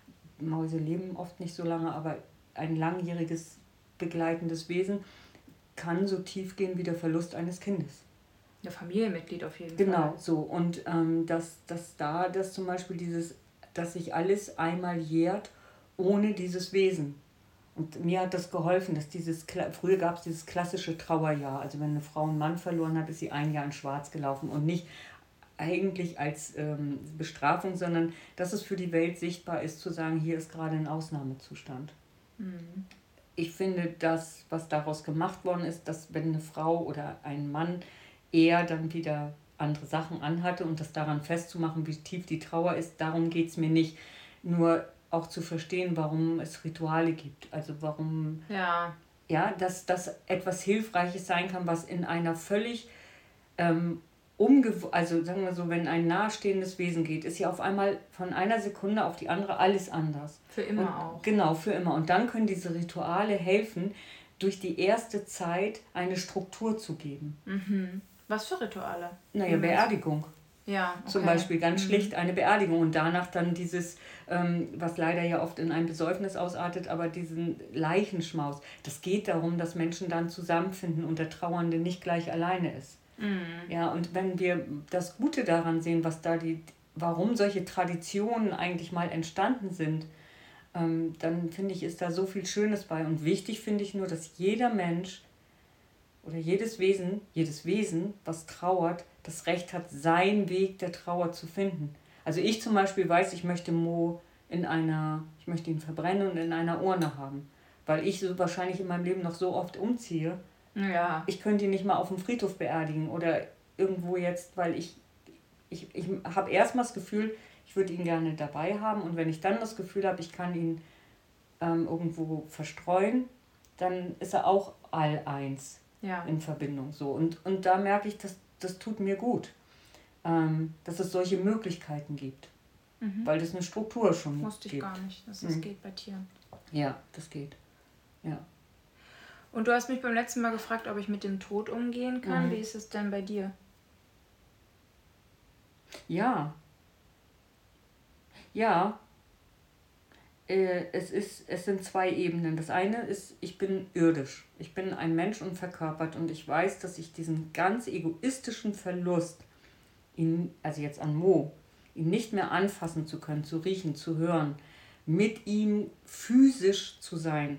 Mäuse leben oft nicht so lange, aber ein langjähriges begleitendes Wesen kann so tief gehen wie der Verlust eines Kindes. Ein Familienmitglied auf jeden genau, Fall. Genau, so. Und ähm, dass, dass da das zum Beispiel dieses, dass sich alles einmal jährt ohne dieses Wesen. Und mir hat das geholfen, dass dieses, früher gab es dieses klassische Trauerjahr, also wenn eine Frau einen Mann verloren hat, ist sie ein Jahr in Schwarz gelaufen und nicht eigentlich als ähm, Bestrafung, sondern dass es für die Welt sichtbar ist, zu sagen, hier ist gerade ein Ausnahmezustand. Mhm. Ich finde, das, was daraus gemacht worden ist, dass wenn eine Frau oder ein Mann eher dann wieder andere Sachen anhatte und das daran festzumachen, wie tief die Trauer ist, darum geht es mir nicht. Nur auch zu verstehen, warum es Rituale gibt. Also warum, ja, ja dass das etwas Hilfreiches sein kann, was in einer völlig ähm, umgew... Also sagen wir so, wenn ein nahestehendes Wesen geht, ist ja auf einmal von einer Sekunde auf die andere alles anders. Für immer und, auch. Genau, für immer. Und dann können diese Rituale helfen, durch die erste Zeit eine Struktur zu geben. Mhm. Was für Rituale? Naja, Beerdigung. Ja, okay. Zum Beispiel ganz mhm. schlicht eine Beerdigung und danach dann dieses, ähm, was leider ja oft in ein Besäufnis ausartet, aber diesen Leichenschmaus. Das geht darum, dass Menschen dann zusammenfinden und der Trauernde nicht gleich alleine ist. Mhm. Ja, und wenn wir das Gute daran sehen, was da die, warum solche Traditionen eigentlich mal entstanden sind, ähm, dann finde ich, ist da so viel Schönes bei. Und wichtig finde ich nur, dass jeder Mensch oder jedes Wesen, jedes Wesen, was trauert, das Recht hat, seinen Weg der Trauer zu finden. Also ich zum Beispiel weiß, ich möchte Mo in einer, ich möchte ihn verbrennen und in einer Urne haben, weil ich so wahrscheinlich in meinem Leben noch so oft umziehe. Ja. Ich könnte ihn nicht mal auf dem Friedhof beerdigen oder irgendwo jetzt, weil ich, ich, ich habe erstmal das Gefühl, ich würde ihn gerne dabei haben und wenn ich dann das Gefühl habe, ich kann ihn ähm, irgendwo verstreuen, dann ist er auch all eins. Ja. In Verbindung. So. Und, und da merke ich, dass das tut mir gut, ähm, dass es solche Möglichkeiten gibt. Mhm. Weil das eine Struktur schon gibt. Wusste ich gar nicht, dass es mhm. geht bei Tieren. Ja, das geht. Ja. Und du hast mich beim letzten Mal gefragt, ob ich mit dem Tod umgehen kann. Mhm. Wie ist es denn bei dir? Ja. Ja. Es, ist, es sind zwei Ebenen. Das eine ist, ich bin irdisch. Ich bin ein Mensch unverkörpert und ich weiß, dass ich diesen ganz egoistischen Verlust ihn, also jetzt an Mo, ihn nicht mehr anfassen zu können, zu riechen, zu hören, mit ihm physisch zu sein,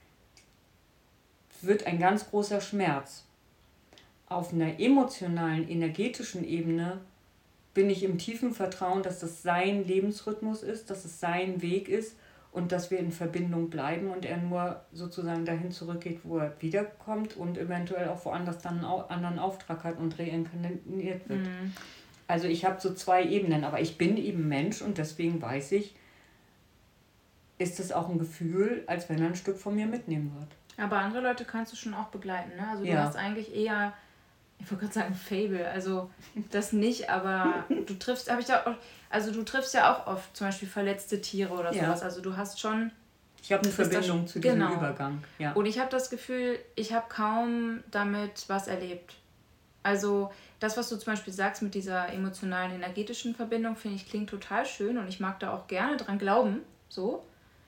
wird ein ganz großer Schmerz. Auf einer emotionalen, energetischen Ebene bin ich im tiefen Vertrauen, dass das sein Lebensrhythmus ist, dass es sein Weg ist und dass wir in Verbindung bleiben und er nur sozusagen dahin zurückgeht, wo er wiederkommt und eventuell auch woanders dann einen anderen Auftrag hat und reinkarniert wird. Mhm. Also ich habe so zwei Ebenen, aber ich bin eben Mensch und deswegen weiß ich, ist es auch ein Gefühl, als wenn er ein Stück von mir mitnehmen wird. Aber andere Leute kannst du schon auch begleiten, ne? Also du ja. hast eigentlich eher, ich wollte gerade sagen Fable, also das nicht, aber du triffst, habe ich da auch, also du triffst ja auch oft zum Beispiel verletzte Tiere oder ja. sowas, also du hast schon... Ich habe eine Verbindung das, zu diesem genau. Übergang. Ja. Und ich habe das Gefühl, ich habe kaum damit was erlebt. Also das, was du zum Beispiel sagst mit dieser emotionalen, energetischen Verbindung, finde ich, klingt total schön und ich mag da auch gerne dran glauben, so.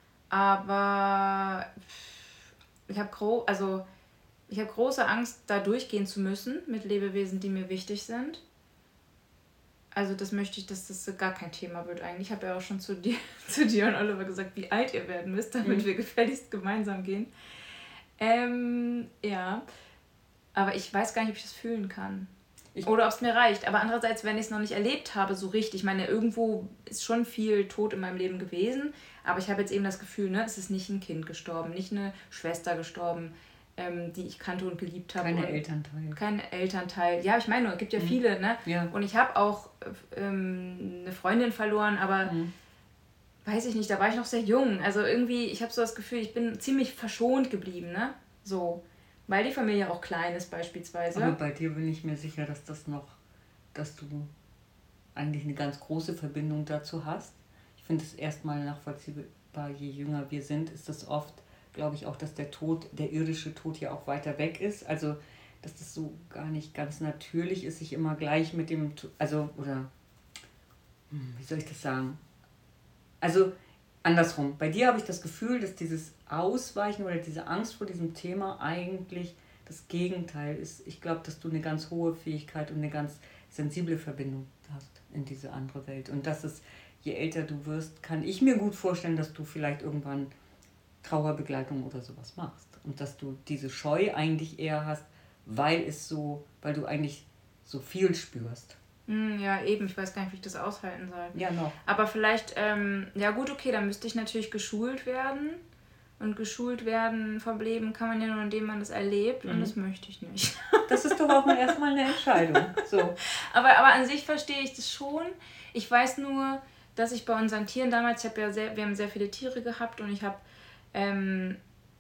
Aber ich habe gro- also, hab große Angst, da durchgehen zu müssen mit Lebewesen, die mir wichtig sind. Also das möchte ich, dass das gar kein Thema wird eigentlich. Ich habe ja auch schon zu dir, zu dir und Oliver gesagt, wie alt ihr werden müsst, damit mhm. wir gefälligst gemeinsam gehen. Ähm, ja, aber ich weiß gar nicht, ob ich das fühlen kann. Ich Oder ob es mir reicht. Aber andererseits, wenn ich es noch nicht erlebt habe, so richtig, ich meine, irgendwo ist schon viel Tod in meinem Leben gewesen, aber ich habe jetzt eben das Gefühl, ne, es ist nicht ein Kind gestorben, nicht eine Schwester gestorben, ähm, die ich kannte und geliebt habe. Keine Elternteil. Kein Elternteil. Ja, ich meine, es gibt ja mhm. viele, ne? Ja. Und ich habe auch ähm, eine Freundin verloren, aber mhm. weiß ich nicht, da war ich noch sehr jung. Also irgendwie, ich habe so das Gefühl, ich bin ziemlich verschont geblieben, ne? So. Weil die Familie auch klein ist beispielsweise. Aber bei dir bin ich mir sicher, dass das noch, dass du eigentlich eine ganz große Verbindung dazu hast. Ich finde es erstmal nachvollziehbar, je jünger wir sind, ist das oft, glaube ich auch, dass der Tod, der irdische Tod ja auch weiter weg ist. Also, dass das so gar nicht ganz natürlich ist, sich immer gleich mit dem, also, oder, wie soll ich das sagen? Also, andersrum. Bei dir habe ich das Gefühl, dass dieses Ausweichen oder diese Angst vor diesem Thema eigentlich das Gegenteil ist. Ich glaube, dass du eine ganz hohe Fähigkeit und eine ganz sensible Verbindung hast in diese andere Welt. Und dass es, je älter du wirst, kann ich mir gut vorstellen, dass du vielleicht irgendwann Trauerbegleitung oder sowas machst. Und dass du diese Scheu eigentlich eher hast, weil es so, weil du eigentlich so viel spürst. Ja, eben. Ich weiß gar nicht, wie ich das aushalten soll. Ja, noch. Aber vielleicht, ähm, ja gut, okay, dann müsste ich natürlich geschult werden. Und geschult werden vom Leben kann man ja nur, indem man das erlebt. Mhm. Und das möchte ich nicht. Das ist doch auch mal erstmal eine Entscheidung. So. aber, aber an sich verstehe ich das schon. Ich weiß nur, dass ich bei unseren Tieren damals, ich habe ja sehr, wir haben sehr viele Tiere gehabt und ich habe, ähm,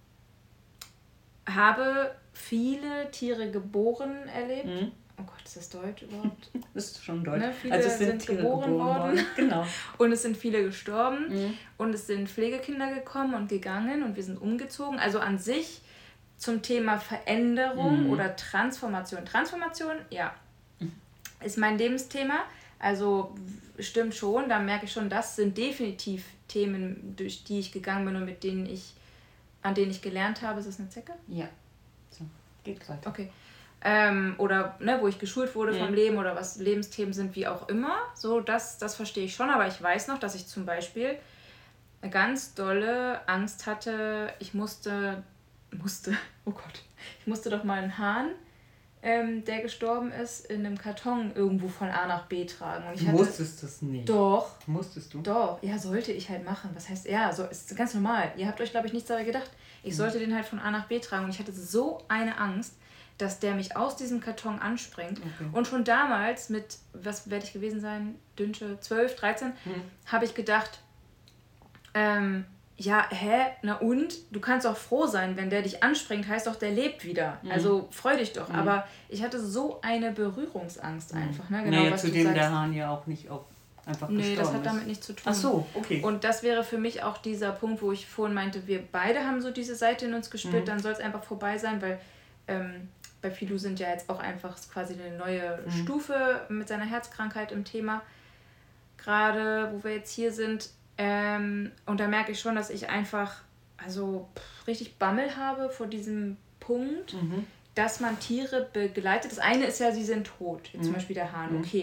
habe viele Tiere geboren erlebt. Mhm. Oh Gott, ist das Deutsch überhaupt? Das ist schon Deutsch. Ne, viele also es sind, sind geboren, geboren worden. worden. Genau. Und es sind viele gestorben. Mhm. Und es sind Pflegekinder gekommen und gegangen und wir sind umgezogen. Also an sich zum Thema Veränderung mhm. oder Transformation. Transformation, ja, mhm. ist mein Lebensthema. Also stimmt schon, da merke ich schon, das sind definitiv Themen, durch die ich gegangen bin und mit denen ich, an denen ich gelernt habe. Ist das eine Zecke? Ja. So, geht weiter. Okay. Ähm, oder ne, wo ich geschult wurde mhm. vom Leben oder was Lebensthemen sind, wie auch immer. So, das, das verstehe ich schon, aber ich weiß noch, dass ich zum Beispiel eine ganz dolle Angst hatte. Ich musste, musste, oh Gott, ich musste doch mal einen Hahn, ähm, der gestorben ist, in einem Karton irgendwo von A nach B tragen. Und ich hatte, musstest du das nicht? Doch. Musstest du? Doch, ja, sollte ich halt machen. Was heißt, ja, so ist ganz normal. Ihr habt euch, glaube ich, nichts dabei gedacht. Ich mhm. sollte den halt von A nach B tragen und ich hatte so eine Angst, dass der mich aus diesem Karton anspringt. Okay. Und schon damals mit, was werde ich gewesen sein, Dünnsche, zwölf, dreizehn, hm. habe ich gedacht, ähm, ja, hä, na und? Du kannst auch froh sein, wenn der dich anspringt, heißt doch, der lebt wieder. Hm. Also freu dich doch. Hm. Aber ich hatte so eine Berührungsangst hm. einfach. Ne? Genau, naja, was zudem der Hahn ja auch nicht auch einfach nee, gestorben ist. Nee, das hat damit nichts zu tun. Ach so, okay. Und das wäre für mich auch dieser Punkt, wo ich vorhin meinte, wir beide haben so diese Seite in uns gespürt, hm. dann soll es einfach vorbei sein, weil ähm, bei Filou sind ja jetzt auch einfach quasi eine neue mhm. Stufe mit seiner Herzkrankheit im Thema. Gerade, wo wir jetzt hier sind. Ähm, und da merke ich schon, dass ich einfach also pff, richtig Bammel habe vor diesem Punkt, mhm. dass man Tiere begleitet. Das eine ist ja, sie sind tot. Jetzt mhm. zum Beispiel der Hahn, okay.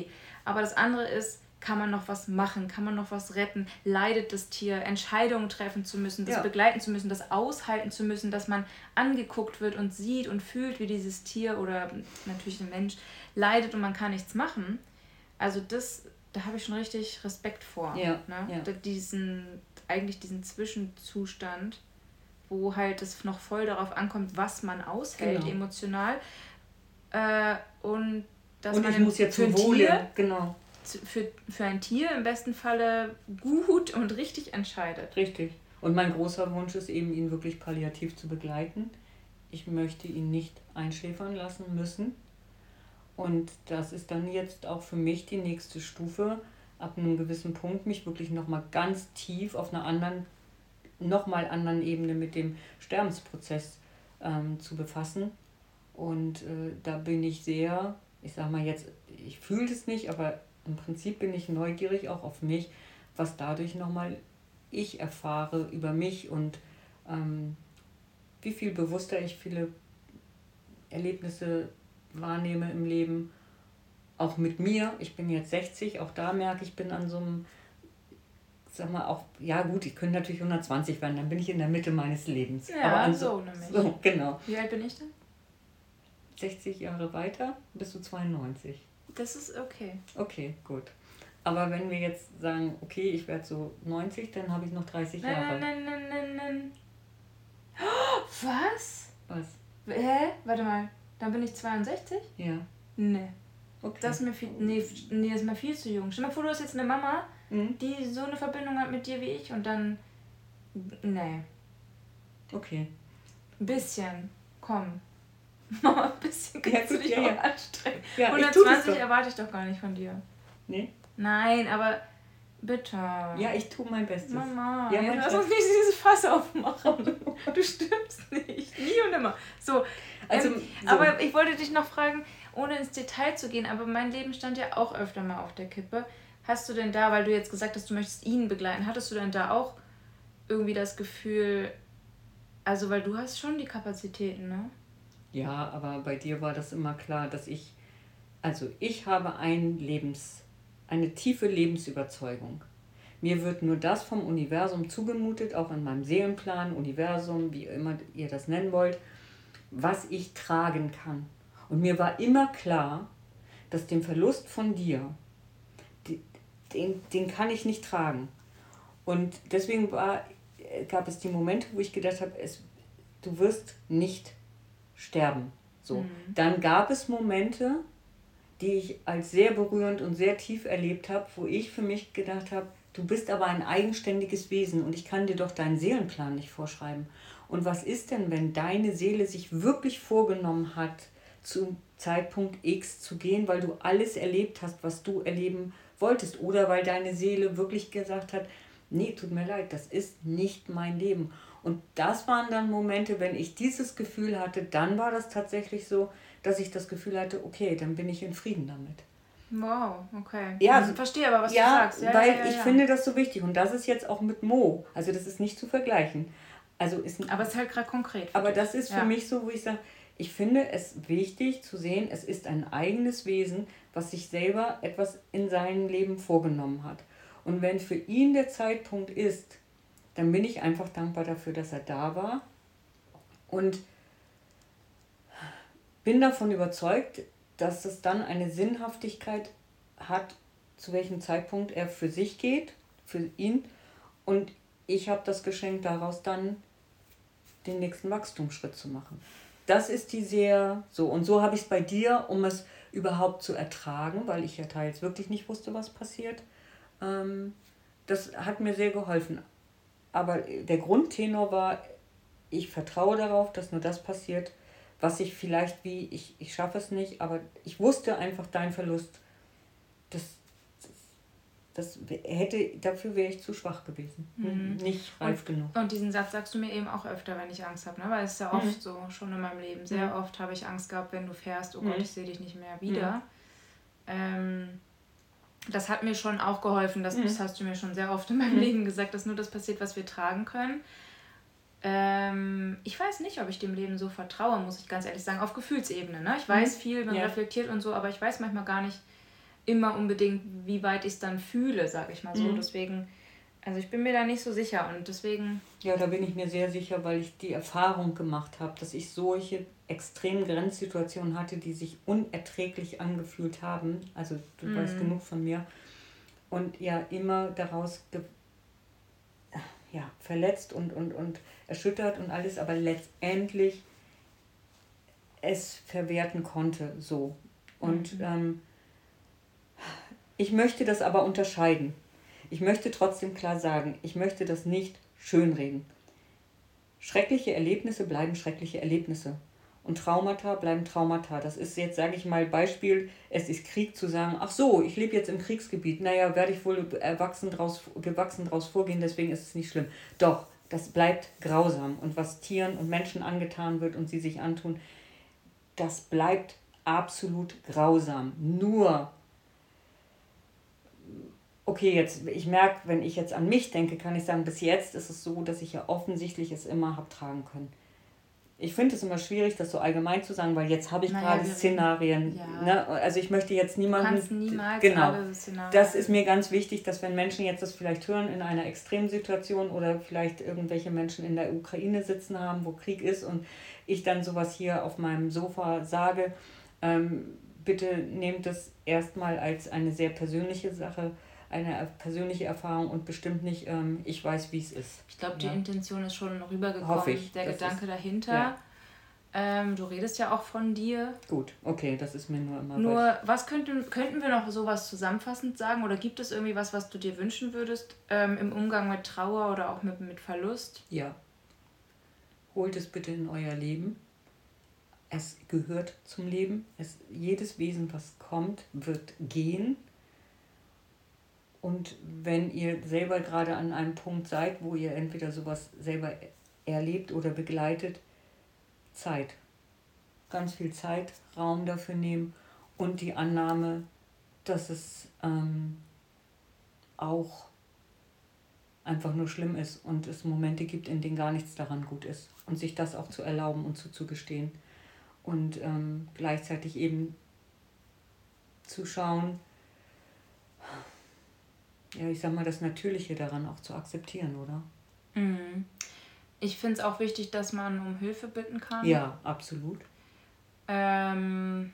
Aber das andere ist, kann man noch was machen, kann man noch was retten, leidet das Tier, Entscheidungen treffen zu müssen, das ja. begleiten zu müssen, das aushalten zu müssen, dass man angeguckt wird und sieht und fühlt, wie dieses Tier oder natürlich ein Mensch leidet und man kann nichts machen. Also das, da habe ich schon richtig Respekt vor. Ja. Ne? Ja. Diesen, eigentlich diesen Zwischenzustand, wo halt es noch voll darauf ankommt, was man aushält genau. emotional äh, und dass und man ich muss jetzt für ein Wohle, Tier, genau. für, für ein Tier im besten Falle gut und richtig entscheidet. Richtig. Und mein großer Wunsch ist eben, ihn wirklich palliativ zu begleiten. Ich möchte ihn nicht einschläfern lassen müssen. Und das ist dann jetzt auch für mich die nächste Stufe, ab einem gewissen Punkt mich wirklich nochmal ganz tief auf einer anderen, nochmal anderen Ebene mit dem Sterbensprozess ähm, zu befassen. Und äh, da bin ich sehr, ich sag mal jetzt, ich fühle es nicht, aber im Prinzip bin ich neugierig auch auf mich, was dadurch nochmal ich erfahre über mich und ähm, wie viel bewusster ich viele Erlebnisse wahrnehme im Leben, auch mit mir. Ich bin jetzt sechzig, auch da merke ich, bin an so einem, sag mal auch, ja gut, ich könnte natürlich hundertzwanzig werden, dann bin ich in der Mitte meines Lebens. Ja, aber an so, nämlich. So, genau. Wie alt bin ich denn? sechzig Jahre weiter bist du zweiundneunzig. Das ist okay. Okay, gut. Aber wenn wir jetzt sagen, okay, ich werde so neunzig, dann habe ich noch dreißig nein, Jahre. Nein, nein, nein, nein, nein. Oh, was? Was? Hä? Warte mal. Dann bin ich zweiundsechzig? Ja. Nee. Okay. Das ist mir viel, nee, nee, das ist mir viel zu jung. Stell dir mal vor, du hast jetzt eine Mama, mhm. die so eine Verbindung hat mit dir wie ich und dann... Nee. Okay. Ein bisschen. Komm. Mama, ein bisschen kannst ja, du dich ja, auch ja. anstrengen. Ja, hundertzwanzig ich erwarte ich doch gar nicht von dir. Nee? Nein, aber bitte. Ja, ich tue mein Bestes. Mama, ja, ja, lass uns nicht dieses Fass aufmachen. Du stimmst nicht. Nie und immer. So, also, ähm, so. Aber ich wollte dich noch fragen, ohne ins Detail zu gehen, aber mein Leben stand ja auch öfter mal auf der Kippe. Hast du denn da, weil du jetzt gesagt hast, du möchtest ihn begleiten, hattest du denn da auch irgendwie das Gefühl, also weil du hast schon die Kapazitäten, ne? Ja, aber bei dir war das immer klar, dass ich, also ich habe ein Lebens, eine tiefe Lebensüberzeugung. Mir wird nur das vom Universum zugemutet, auch in meinem Seelenplan, Universum, wie immer ihr das nennen wollt, was ich tragen kann. Und mir war immer klar, dass den Verlust von dir, den, den kann ich nicht tragen. Und deswegen war, gab es die Momente, wo ich gedacht habe, es, du wirst nicht sterben. So. Mhm. Dann gab es Momente, die ich als sehr berührend und sehr tief erlebt habe, wo ich für mich gedacht habe, du bist aber ein eigenständiges Wesen und ich kann dir doch deinen Seelenplan nicht vorschreiben. Und was ist denn, wenn deine Seele sich wirklich vorgenommen hat, zum Zeitpunkt X zu gehen, weil du alles erlebt hast, was du erleben wolltest, oder weil deine Seele wirklich gesagt hat, nee, tut mir leid, das ist nicht mein Leben. Und das waren dann Momente, wenn ich dieses Gefühl hatte, dann war das tatsächlich so, dass ich das Gefühl hatte, okay, dann bin ich in Frieden damit. Wow, okay. Ja, ich verstehe aber, was ja, du sagst. Ja, weil ja, ja, ich ja. finde das so wichtig. Und das ist jetzt auch mit Mo. Also das ist nicht zu vergleichen. Also ist, aber es ist halt gerade konkret. Aber dich. das ist für ja. mich so, wo ich sage, ich finde es wichtig zu sehen, es ist ein eigenes Wesen, was sich selber etwas in seinem Leben vorgenommen hat. Und wenn für ihn der Zeitpunkt ist, dann bin ich einfach dankbar dafür, dass er da war. Und bin davon überzeugt, dass es dann eine Sinnhaftigkeit hat, zu welchem Zeitpunkt er für sich geht, für ihn. Und ich habe das Geschenk daraus dann, den nächsten Wachstumsschritt zu machen. Das ist die sehr, so, und so habe ich es bei dir, um es überhaupt zu ertragen, weil ich ja teils wirklich nicht wusste, was passiert. Ähm, das hat mir sehr geholfen. Aber der Grundtenor war, ich vertraue darauf, dass nur das passiert, was ich vielleicht wie, ich, ich schaffe es nicht, aber ich wusste einfach, dein Verlust, das, das, das hätte, dafür wäre ich zu schwach gewesen. Mhm. Nicht reif und, genug. Und diesen Satz sagst du mir eben auch öfter, wenn ich Angst habe, ne? Weil es ist ja oft mhm. so, schon in meinem Leben, sehr mhm. oft habe ich Angst gehabt, wenn du fährst, oh mhm. Gott, ich sehe dich nicht mehr wieder. Mhm. Ähm, das hat mir schon auch geholfen, das, mhm. das hast du mir schon sehr oft in meinem mhm. Leben gesagt, dass nur das passiert, was wir tragen können. Ähm, ich weiß nicht, ob ich dem Leben so vertraue, muss ich ganz ehrlich sagen, auf Gefühlsebene. Ne? Ich weiß viel, bin ja. reflektiert und so, aber ich weiß manchmal gar nicht, immer unbedingt, wie weit ich es dann fühle, sage ich mal so. Mhm. Deswegen, also ich bin mir da nicht so sicher und deswegen... Ja, da bin ich mir sehr sicher, weil ich die Erfahrung gemacht habe, dass ich solche extremen Grenzsituationen hatte, die sich unerträglich angefühlt haben. Also du Mhm. weißt genug von mir. Und ja, immer daraus ge- ja, verletzt und, und, und erschüttert und alles, aber letztendlich es verwerten konnte, so. Und Mhm. ähm, ich möchte das aber unterscheiden. Ich möchte trotzdem klar sagen, ich möchte das nicht schönreden. Schreckliche Erlebnisse bleiben schreckliche Erlebnisse. Und Traumata bleiben Traumata. Das ist jetzt, sage ich mal, Beispiel, es ist Krieg, zu sagen, ach so, ich lebe jetzt im Kriegsgebiet, naja, werde ich wohl erwachsen draus, gewachsen daraus vorgehen, deswegen ist es nicht schlimm. Doch, das bleibt grausam. Und was Tieren und Menschen angetan wird und sie sich antun, das bleibt absolut grausam. Nur, okay, jetzt, ich merke, wenn ich jetzt an mich denke, kann ich sagen, bis jetzt ist es so, dass ich ja offensichtlich es immer habe tragen können. Ich finde es immer schwierig, das so allgemein zu sagen, weil jetzt habe ich Naja, gerade wir Szenarien. ja. Ne? Also ich möchte jetzt niemanden... Du kannst niemals genau, alle Szenarien... das ist mir ganz wichtig, dass wenn Menschen jetzt das vielleicht hören in einer Extremsituation oder vielleicht irgendwelche Menschen in der Ukraine sitzen haben, wo Krieg ist und ich dann sowas hier auf meinem Sofa sage, ähm, bitte nehmt das erstmal als eine sehr persönliche Sache, eine persönliche Erfahrung und bestimmt nicht, ähm, ich weiß, wie es ist. Ich glaube, die ja. Intention ist schon rübergekommen, Hoffe ich, der das Gedanke ist, dahinter. Ja. Ähm, du redest ja auch von dir. Gut, okay, das ist mir nur immer... Nur, was könnten, könnten wir noch sowas zusammenfassend sagen? Oder gibt es irgendwie was, was du dir wünschen würdest ähm, im Umgang mit Trauer oder auch mit, mit Verlust? Ja. Holt es bitte in euer Leben. Es gehört zum Leben. Es, jedes Wesen, was kommt, wird gehen. Und wenn ihr selber gerade an einem Punkt seid, wo ihr entweder sowas selber erlebt oder begleitet, Zeit. Ganz viel Zeit, Raum dafür nehmen und die Annahme, dass es ähm, auch einfach nur schlimm ist und es Momente gibt, in denen gar nichts daran gut ist. Und sich das auch zu erlauben und zuzugestehen. Und ähm, gleichzeitig eben zu schauen, ja, ich sag mal, das Natürliche daran auch zu akzeptieren, oder? Mhm. Ich finde es auch wichtig, dass man um Hilfe bitten kann. Ja, absolut. Ähm,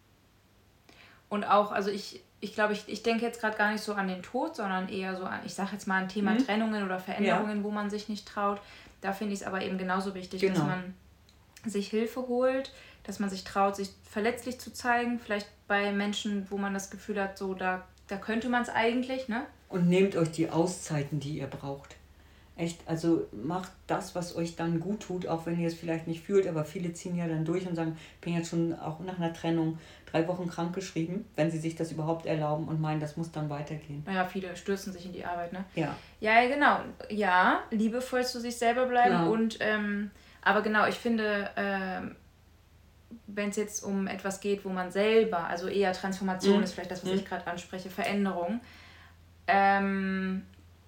und auch, also ich, ich glaube, ich, ich denke jetzt gerade gar nicht so an den Tod, sondern eher so an, ich sage jetzt mal ein Thema Mhm. Trennungen oder Veränderungen, Ja. wo man sich nicht traut. Da finde ich es aber eben genauso wichtig, Genau. dass man sich Hilfe holt, dass man sich traut, sich verletzlich zu zeigen. Vielleicht bei Menschen, wo man das Gefühl hat, so da, da könnte man es eigentlich, ne? Und nehmt euch die Auszeiten, die ihr braucht. Echt, also macht das, was euch dann gut tut, auch wenn ihr es vielleicht nicht fühlt, aber viele ziehen ja dann durch und sagen, ich bin jetzt schon auch nach einer Trennung drei Wochen krankgeschrieben, wenn sie sich das überhaupt erlauben und meinen, das muss dann weitergehen. Naja, viele stürzen sich in die Arbeit, ne? Ja. Ja, genau. Ja, liebevoll zu sich selber bleiben Genau. und, ähm, aber genau, ich finde, ähm, wenn es jetzt um etwas geht, wo man selber, also eher Transformation Mhm. ist vielleicht das, was Mhm. ich gerade anspreche, Veränderung, ähm,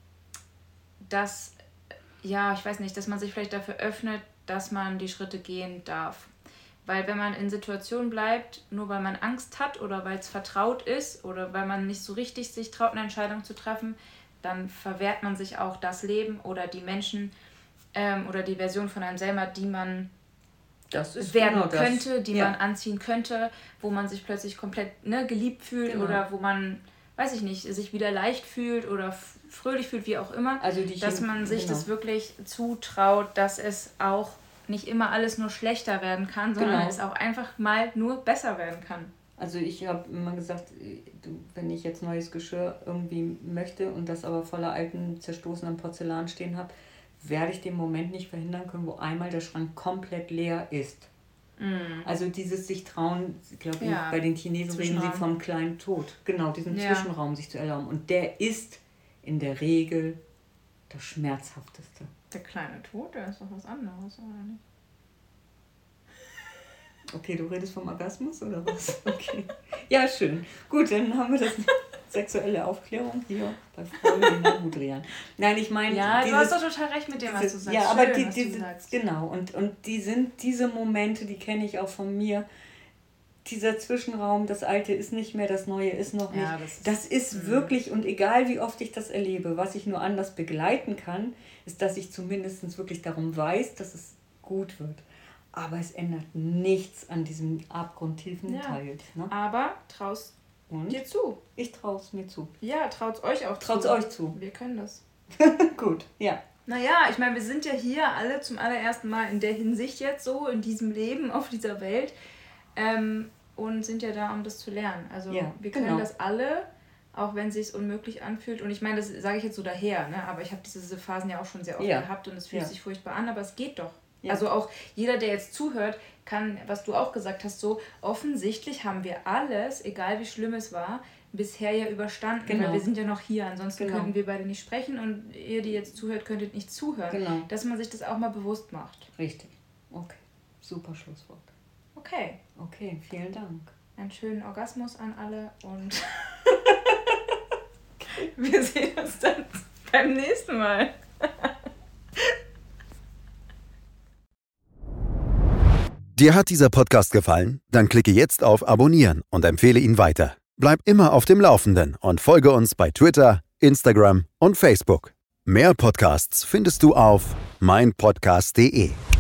dass, ja, ich weiß nicht, dass man sich vielleicht dafür öffnet, dass man die Schritte gehen darf. Weil wenn man in Situationen bleibt, nur weil man Angst hat oder weil es vertraut ist oder weil man nicht so richtig sich traut, eine Entscheidung zu treffen, dann verwehrt man sich auch das Leben oder die Menschen ähm, oder die Version von einem selber, die man das ist werden genau das. könnte, die Ja. man anziehen könnte, wo man sich plötzlich komplett ne, geliebt fühlt Genau. oder wo man, weiß ich nicht, sich wieder leicht fühlt oder f- fröhlich fühlt, wie auch immer, Also die dass Chem- man sich genau. das wirklich zutraut, dass es auch nicht immer alles nur schlechter werden kann, sondern Genau. es auch einfach mal nur besser werden kann. Also ich habe immer gesagt, du, wenn ich jetzt neues Geschirr irgendwie möchte und das aber voller alten, zerstoßenen Porzellan stehen habe, werde ich den Moment nicht verhindern können, wo einmal der Schrank komplett leer ist. Mm. Also dieses sich trauen, ich glaube, Ja, bei den Chinesen reden sie Zwischenraum. vom kleinen Tod. Genau, diesen Ja. Zwischenraum sich zu erlauben. Und der ist in der Regel das Schmerzhafteste. Der kleine Tod, der ist doch was anderes, oder nicht? Okay, du redest vom Orgasmus oder was? Okay. Ja, schön. Gut, dann haben wir das sexuelle Aufklärung hier bei Frau Lena Budrian. Nein, ich meine... Ja, du dieses, hast doch total recht mit dem, was diese, du sagst. Ja, Schön, aber die, was diese, du sagst. genau. Und, und die sind diese Momente, die kenne ich auch von mir, dieser Zwischenraum, das Alte ist nicht mehr, das Neue ist noch nicht. Ja, das ist, das ist wirklich, und egal wie oft ich das erlebe, was ich nur anders begleiten kann, ist, dass ich zumindest wirklich darum weiß, dass es gut wird. Aber es ändert nichts an diesem abgrundtiefen ja. Teil. Ne? Aber traust und? dir zu. Ich traue es mir zu. Ja, traut euch auch traut's zu. Traut euch zu. Wir können das. Gut, ja. Naja, ich meine, wir sind ja hier alle zum allerersten Mal in der Hinsicht jetzt so, in diesem Leben, auf dieser Welt ähm, und sind ja da, um das zu lernen. Also ja, wir können genau. das alle, auch wenn es sich unmöglich anfühlt. Und ich meine, das sage ich jetzt so daher, ne? Aber ich habe diese Phasen ja auch schon sehr oft ja. gehabt und es fühlt ja. sich furchtbar an, aber es geht doch. Ja. Also auch jeder, der jetzt zuhört, kann, was du auch gesagt hast, so offensichtlich haben wir alles, egal wie schlimm es war, bisher ja überstanden, genau. weil wir sind ja noch hier, ansonsten genau. könnten wir beide nicht sprechen und ihr, die jetzt zuhört, könntet nicht zuhören. Genau. Dass man sich das auch mal bewusst macht. Richtig. Okay. Super Schlusswort. Okay. Okay, vielen Dank. Einen schönen Orgasmus an alle und wir sehen uns dann beim nächsten Mal. Dir hat dieser Podcast gefallen? Dann klicke jetzt auf Abonnieren und empfehle ihn weiter. Bleib immer auf dem Laufenden und folge uns bei Twitter, Instagram und Facebook. Mehr Podcasts findest du auf mein podcast punkt de.